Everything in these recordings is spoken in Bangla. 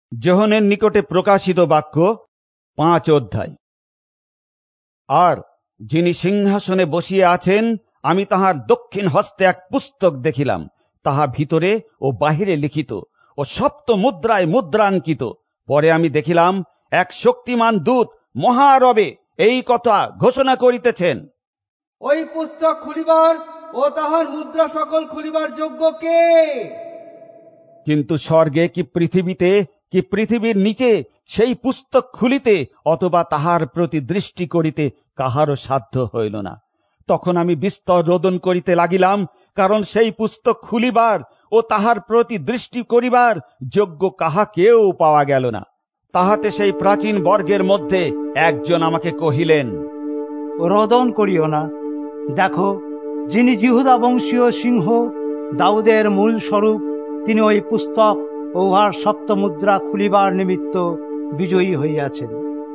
যোহনের নিকটে প্রকাশিত বাক্য 5 অধ্যায়। আর যিনি সিংহাসনে বসিয়া আছেন, আমি তাহার দক্ষিণ হস্তে এক পুস্তক দেখিলাম, তাহা ভিতরে ও বাহিরে লিখিত ও সপ্ত মুদ্রায় মুদ্রাঙ্কিত। পরে আমি দেখিলাম এক শক্তিমান দূত মহারবে এই কথা ঘোষণা করিতেছেন, ওই পুস্তক খুলিবার ও তাহার মুদ্রা সকল খুলিবার যোগ্য কে? কিন্তু স্বর্গে কি পৃথিবীতে কি পৃথিবীর নিচে সেই পুস্তক খুলিতে অথবা তাহার প্রতি দৃষ্টি করিতে কাহারও সাধ্য হইল না। তখন আমি বিস্তর রোদন করিতে লাগিলাম, কারণ সেই পুস্তক খুলিবার ও তাহার প্রতি দৃষ্টি করিবার যোগ্য কাহাকেও পাওয়া গেল না। তাহাতে সেই প্রাচীন বর্গের মধ্যে একজন আমাকে কহিলেন, রোদন করিও না, দেখো, যিনি জিহুদা বংশীয় সিংহ দাউদের মূল স্বরূপ, তিনি ওই পুস্তক ও উহার সপ্ত মুদ্রা খুলিবার নিমিত্ত বিজয়ী হইয়াছেন।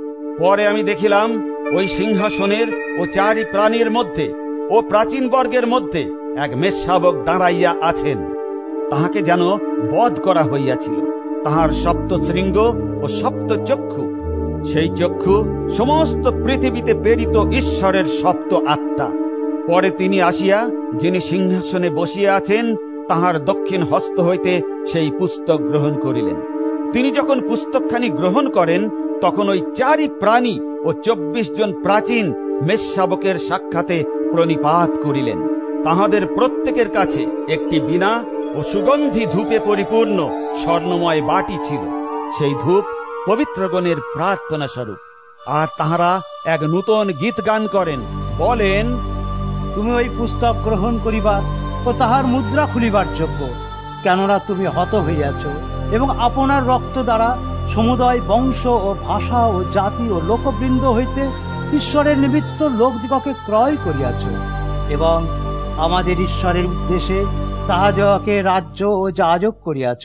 পরে আমি দেখিলাম ওই সিংহাসনের ও চারি প্রাণীর মধ্যে ও প্রাচীন বর্গের মধ্যে এক মেষশাবক দাঁড়াইয়া আছেন। তাহাকে যেন বধ করা হইয়াছিল। তাহার সপ্ত শৃঙ্গ ও সপ্ত চক্ষু, সেই চক্ষু সমস্ত পৃথিবীতে প্রেরিত ঈশ্বরের সপ্ত আত্মা। পরে তিনি আসিয়া যিনি সিংহাসনে বসিয়া আছেন তাহার দক্ষিণ হস্ত হইতে সেই পুস্তক গ্রহণ করিলেন। তিনি যখন পুস্তকখানি গ্রহণ করেন, তখন ওই চারি প্রাণী ও 24 জন প্রাচীন মেষশাবকের সাক্ষাতে প্রণিপাত করিলেন। তাহাদের প্রত্যেকের কাছে একটি বীণা ও সুগন্ধি ধূপে পরিপূর্ণ স্বর্ণময় বাটি ছিল। সেই ধূপ পবিত্রগণের প্রার্থনা স্বরূপ। আর তাহারা এক নূতন গীত গান করেন, বলেন, তুমি ওই পুস্তক গ্রহণ করিবার ও তাহার মুদ্রা খুলিবার যোগ্য, কেননা তুমি হত হইয়াছ এবং আপনার রক্ত দ্বারা সমুদয় বংশ ও ভাষা ও জাতি ও লোকবৃন্দ হইতে ঈশ্বরের নিমিত্ত লোকদিগকে ক্রয় করিয়াছ, এবং আমাদের ঈশ্বরের উদ্দেশ্যে তাহাদিগকে রাজ্য ও যাজক করিয়াছ,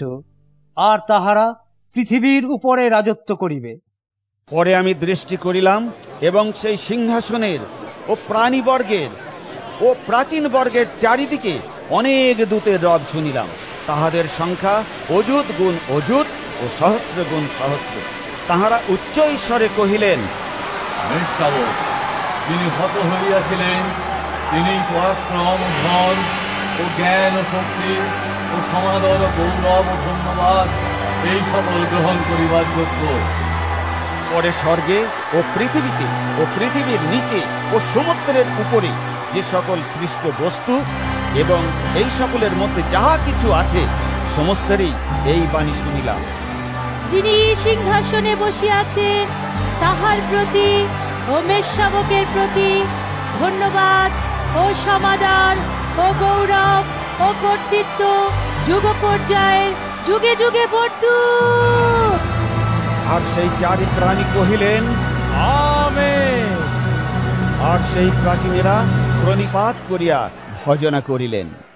আর তাহারা পৃথিবীর উপরে রাজত্ব করিবে। পরে আমি দৃষ্টি করিলাম এবং সেই সিংহাসনের ও প্রাণীবর্গের ও প্রাচীন বর্গের চারিদিকে অনেক দূতের রব শুনিলাম। তাহাদের সংখ্যা অযুত গুণ অযুত ও সহস্র গুণ সহস্র। তাহারা উচ্চ ঈশ্বরে কহিলেন, মেষশাবক যিনি হত হইয়াছিলেন, তিনি পরাক্রম, ধন ও জ্ঞান ও শক্তি ও সমাদর ও গৌরব ও ধন্যবাদ এই সকল গ্রহণ করিবার যোগ্য। পরে স্বর্গে ও পৃথিবীতে ও পৃথিবীর নিচে ও সমুদ্রের উপরে যে সকল সৃষ্ট বস্তু এবং এই সকলের মধ্যে যাহা কিছু আছে, সমস্তেরই এই বাণী শুনিলাম, যিনি সিংহাসনে বসিয়াছে তাহার প্রতি ও মেষশাবকের প্রতি ধন্যবাদ ও সমাদর ও গৌরব ও কর্তৃত্ব যুগ পর্যায়ের যুগে যুগে বর্তুক। আর সেই চারি প্রাণী কহিলেন, আমেন। আর সেই প্রাচীনেরা প্রণিপাত করিয়া ভজনা করিলেন।